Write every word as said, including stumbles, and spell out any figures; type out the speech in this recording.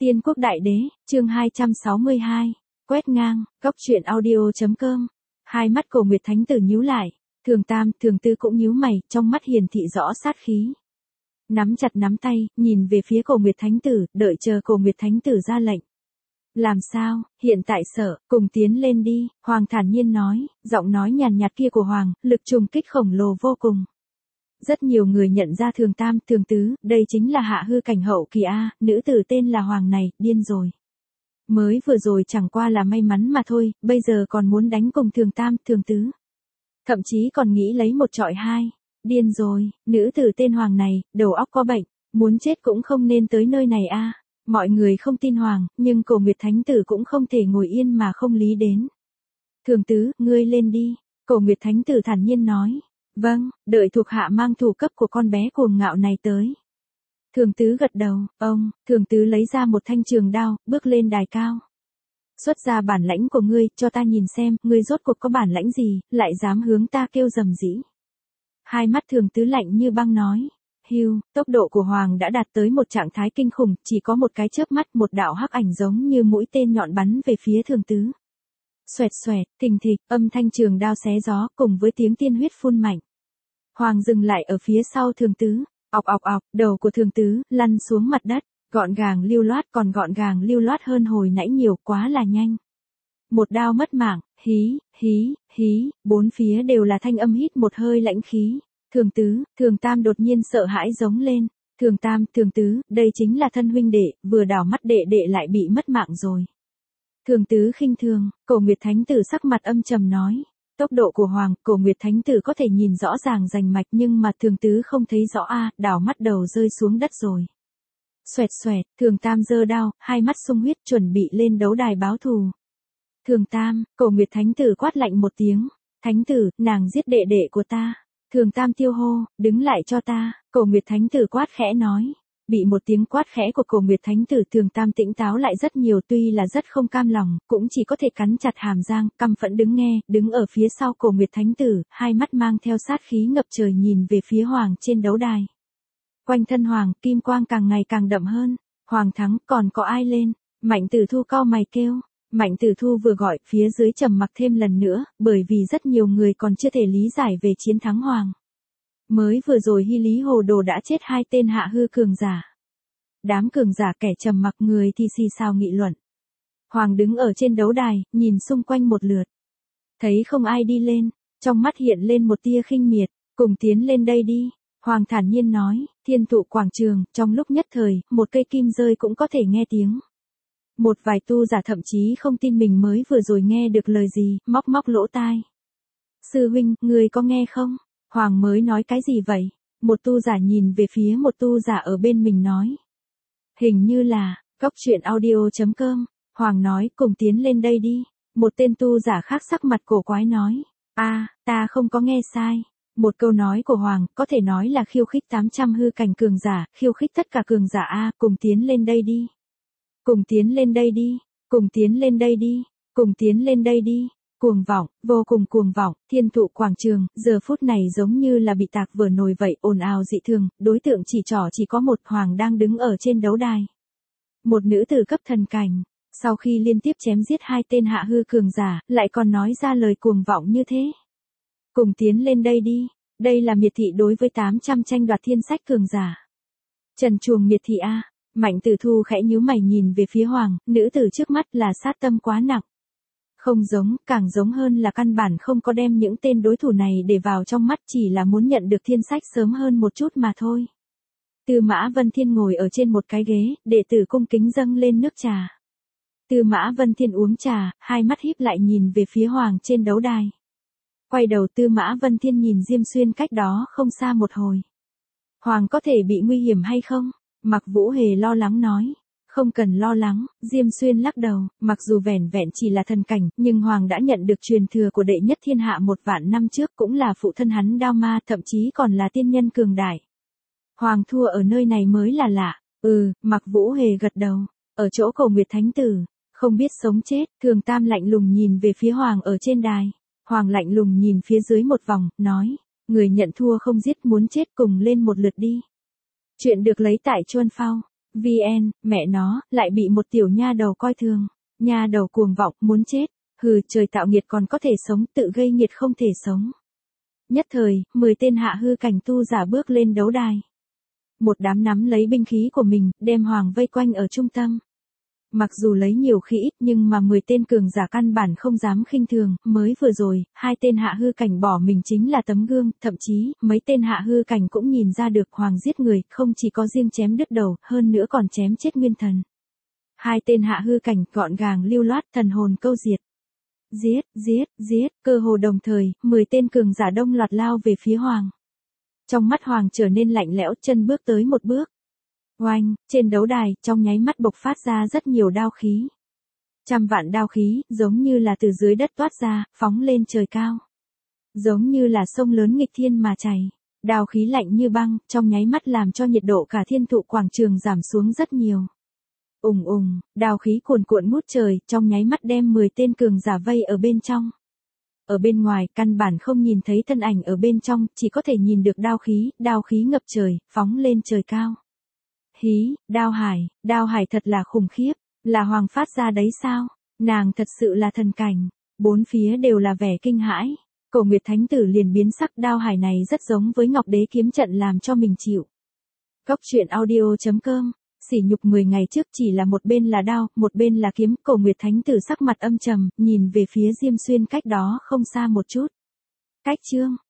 Tiên quốc đại đế, chương hai trăm sáu mươi hai, quét ngang, góc truyện audio.com. Hai mắt Cổ Nguyệt Thánh Tử nhíu lại, Thường Tam, Thường Tư cũng nhíu mày, trong mắt hiển thị rõ sát khí. Nắm chặt nắm tay, nhìn về phía Cổ Nguyệt Thánh Tử, đợi chờ Cổ Nguyệt Thánh Tử ra lệnh. Làm sao, hiện tại sợ, cùng tiến lên đi, Hoàng thản nhiên nói, giọng nói nhàn nhạt kia của Hoàng, lực trùng kích khổng lồ vô cùng. Rất nhiều người nhận ra Thường Tam, Thường Tứ, đây chính là hạ hư cảnh hậu kỳ A, nữ tử tên là Hoàng này, điên rồi. Mới vừa rồi chẳng qua là may mắn mà thôi, bây giờ còn muốn đánh cùng Thường Tam, Thường Tứ. Thậm chí còn nghĩ lấy một trọi hai. Điên rồi, nữ tử tên Hoàng này, đầu óc có bệnh, muốn chết cũng không nên tới nơi này a. Mọi người không tin Hoàng, nhưng Cổ Nguyệt Thánh Tử cũng không thể ngồi yên mà không lý đến. Thường Tứ, ngươi lên đi, Cổ Nguyệt Thánh Tử thản nhiên nói. Vâng, đợi thuộc hạ mang thủ cấp của con bé cuồng ngạo này tới. Thường Tứ gật đầu, ông, Thường Tứ lấy ra một thanh trường đao, bước lên đài cao. Xuất ra bản lãnh của ngươi, cho ta nhìn xem, ngươi rốt cuộc có bản lãnh gì, lại dám hướng ta kêu rầm rĩ. Hai mắt Thường Tứ lạnh như băng nói. Hiu, tốc độ của Hoàng đã đạt tới một trạng thái kinh khủng, chỉ có một cái chớp mắt một đạo hắc ảnh giống như mũi tên nhọn bắn về phía Thường Tứ. Xoẹt xoẹt, thình thịch, âm thanh trường đao xé gió cùng với tiếng tiên huyết phun mạnh. Hoàng dừng lại ở phía sau Thường Tứ, ọc ọc ọc, đầu của Thường Tứ lăn xuống mặt đất, gọn gàng lưu loát, còn gọn gàng lưu loát hơn hồi nãy nhiều, quá là nhanh. Một đao mất mạng, hí, hí, hí, bốn phía đều là thanh âm hít một hơi lãnh khí. Thường Tứ, Thường Tam đột nhiên sợ hãi giống lên. Thường Tam, Thường Tứ, đây chính là thân huynh đệ, vừa đảo mắt đệ đệ lại bị mất mạng rồi. Thường Tứ khinh thường, Cổ Nguyệt Thánh Tử sắc mặt âm trầm nói. Tốc độ của Hoàng, Cổ Nguyệt Thánh Tử có thể nhìn rõ ràng rành mạch nhưng mà Thường Tứ không thấy rõ a, à, đảo mắt đầu rơi xuống đất rồi. Xoẹt xoẹt, Thường Tam giơ đao, hai mắt sung huyết chuẩn bị lên đấu đài báo thù. Thường Tam, Cổ Nguyệt Thánh Tử quát lạnh một tiếng. Thánh Tử, nàng giết đệ đệ của ta. Thường Tam tiêu hô, đứng lại cho ta, Cổ Nguyệt Thánh Tử quát khẽ nói. Bị một tiếng quát khẽ của Cổ Nguyệt Thánh Tử, Thường Tam tỉnh táo lại rất nhiều, tuy là rất không cam lòng, cũng chỉ có thể cắn chặt hàm răng, căm phẫn đứng nghe, đứng ở phía sau Cổ Nguyệt Thánh Tử, hai mắt mang theo sát khí ngập trời nhìn về phía Hoàng trên đấu đài. Quanh thân Hoàng, kim quang càng ngày càng đậm hơn. Hoàng thắng, còn có ai lên? Mạnh Tử Thu cau mày kêu. Mạnh Tử Thu vừa gọi, phía dưới trầm mặc thêm lần nữa, bởi vì rất nhiều người còn chưa thể lý giải về chiến thắng Hoàng. Mới vừa rồi Hy Lý Hồ Đồ đã chết hai tên hạ hư cường giả. Đám cường giả kẻ trầm mặc người thì xì xào nghị luận. Hoàng đứng ở trên đấu đài, nhìn xung quanh một lượt. Thấy không ai đi lên, trong mắt hiện lên một tia khinh miệt, cùng tiến lên đây đi. Hoàng thản nhiên nói, Thiên Thụ quảng trường, trong lúc nhất thời, một cây kim rơi cũng có thể nghe tiếng. Một vài tu giả thậm chí không tin mình mới vừa rồi nghe được lời gì, móc móc lỗ tai. Sư huynh, người có nghe không? Hoàng mới nói cái gì vậy? Một tu giả nhìn về phía một tu giả ở bên mình nói. Hình như là, góc truyện audio.com, Hoàng nói, cùng tiến lên đây đi. Một tên tu giả khác sắc mặt cổ quái nói. A, à, ta không có nghe sai. Một câu nói của Hoàng, có thể nói là khiêu khích tám trăm hư cảnh cường giả, khiêu khích tất cả cường giả A, cùng tiến lên đây đi. Cùng tiến lên đây đi, cùng tiến lên đây đi, cùng tiến lên đây đi. Cuồng vọng, vô cùng cuồng vọng, Thiên Thụ quảng trường, giờ phút này giống như là bị tạc vỡ nồi vậy, ồn ào dị thường, đối tượng chỉ trỏ chỉ có một Hoàng đang đứng ở trên đấu đài. Một nữ tử cấp thần cảnh, sau khi liên tiếp chém giết hai tên hạ hư cường giả, lại còn nói ra lời cuồng vọng như thế. Cùng tiến lên đây đi, đây là miệt thị đối với tám trăm tranh đoạt thiên sách cường giả. Trần chuồng miệt thị A. Mạnh Tử Thu khẽ nhíu mày nhìn về phía Hoàng, nữ tử trước mắt là sát tâm quá nặng. Không giống, càng giống hơn là căn bản không có đem những tên đối thủ này để vào trong mắt, chỉ là muốn nhận được thiên sách sớm hơn một chút mà thôi. Tư Mã Vân Thiên ngồi ở trên một cái ghế, đệ tử cung kính dâng lên nước trà. Tư Mã Vân Thiên uống trà, hai mắt híp lại nhìn về phía Hoàng trên đấu đài. Quay đầu Tư Mã Vân Thiên nhìn Diêm Xuyên cách đó không xa một hồi. Hoàng có thể bị nguy hiểm hay không? Mạc Vũ Hề lo lắng nói. Không cần lo lắng, Diêm Xuyên lắc đầu, mặc dù vẻn vẹn chỉ là thần cảnh, nhưng Hoàng đã nhận được truyền thừa của đệ nhất thiên hạ một vạn năm trước, cũng là phụ thân hắn Đao Ma, thậm chí còn là tiên nhân cường đại. Hoàng thua ở nơi này mới là lạ. Ừ, Mạc Vũ Hề gật đầu, ở chỗ Cổ Nguyệt Thánh Tử, không biết sống chết. Thường Tam lạnh lùng nhìn về phía Hoàng ở trên đài. Hoàng lạnh lùng nhìn phía dưới một vòng, nói, người nhận thua không giết muốn chết cùng lên một lượt đi. Chuyện được lấy tại Chuân Phao. vn, mẹ nó, lại bị một tiểu nha đầu coi thường. Nha đầu cuồng vọng, muốn chết. Hừ, trời tạo nghiệt còn có thể sống, tự gây nghiệt không thể sống. Nhất thời, mười tên hạ hư cảnh tu giả bước lên đấu đài. Một đám nắm lấy binh khí của mình, đem Hoàng vây quanh ở trung tâm. Mặc dù lấy nhiều khi ít nhưng mà mười tên cường giả căn bản không dám khinh thường, mới vừa rồi, hai tên hạ hư cảnh bỏ mình chính là tấm gương, thậm chí, mấy tên hạ hư cảnh cũng nhìn ra được Hoàng giết người, không chỉ có riêng chém đứt đầu, hơn nữa còn chém chết nguyên thần. Hai tên hạ hư cảnh gọn gàng lưu loát, thần hồn câu diệt. Giết, giết, giết, cơ hồ đồng thời, mười tên cường giả đông loạt lao về phía Hoàng. Trong mắt Hoàng trở nên lạnh lẽo, chân bước tới một bước. Oanh, trên đấu đài, trong nháy mắt bộc phát ra rất nhiều đao khí. Trăm vạn đao khí, giống như là từ dưới đất toát ra, phóng lên trời cao. Giống như là sông lớn nghịch thiên mà chảy. Đao khí lạnh như băng, trong nháy mắt làm cho nhiệt độ cả thiên thụ quảng trường giảm xuống rất nhiều. Ùng ùng, đao khí cuồn cuộn ngút trời, trong nháy mắt đem mười tên cường giả vây ở bên trong. Ở bên ngoài, căn bản không nhìn thấy thân ảnh ở bên trong, chỉ có thể nhìn được đao khí, đao khí ngập trời, phóng lên trời cao. Hí, đao hải, đao hải thật là khủng khiếp, là Hoàng phát ra đấy sao? Nàng thật sự là thần cảnh, bốn phía đều là vẻ kinh hãi. Cổ Nguyệt Thánh Tử liền biến sắc, đao hải này rất giống với Ngọc Đế kiếm trận làm cho mình chịu. Cốc truyện audio chấm com. Sỉ nhục mười ngày trước chỉ là một bên là đao, một bên là kiếm, Cổ Nguyệt Thánh Tử sắc mặt âm trầm, nhìn về phía Diêm Xuyên cách đó không xa một chút. Cách chương